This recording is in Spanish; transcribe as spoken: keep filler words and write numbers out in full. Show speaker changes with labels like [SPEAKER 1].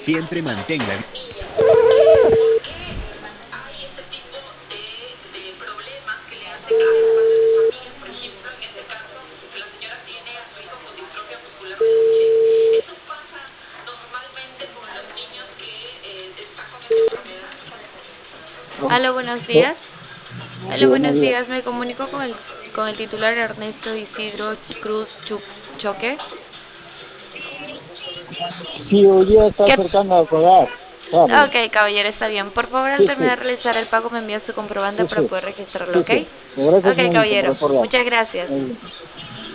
[SPEAKER 1] Siempre mantenga.
[SPEAKER 2] Aló, buenos días. Aló, buenos días. Me comunico con el, con el titular Ernesto Isidro Cruz Chu- Choque.
[SPEAKER 3] Sí, hoy día está
[SPEAKER 2] ¿Qué?
[SPEAKER 3] acercando a pagar. Carlos.
[SPEAKER 2] Ok, caballero, está bien. Por favor, al
[SPEAKER 3] Sí,
[SPEAKER 2] terminar
[SPEAKER 3] sí,
[SPEAKER 2] de realizar el pago, me envía su comprobante
[SPEAKER 3] sí,
[SPEAKER 2] para
[SPEAKER 3] sí,
[SPEAKER 2] poder registrarlo,
[SPEAKER 3] sí,
[SPEAKER 2] ¿ok?
[SPEAKER 3] sí. Gracias,
[SPEAKER 2] Ok,
[SPEAKER 3] señorita, por
[SPEAKER 2] caballero.
[SPEAKER 3] recordar.
[SPEAKER 2] Muchas gracias.
[SPEAKER 3] Muy bien.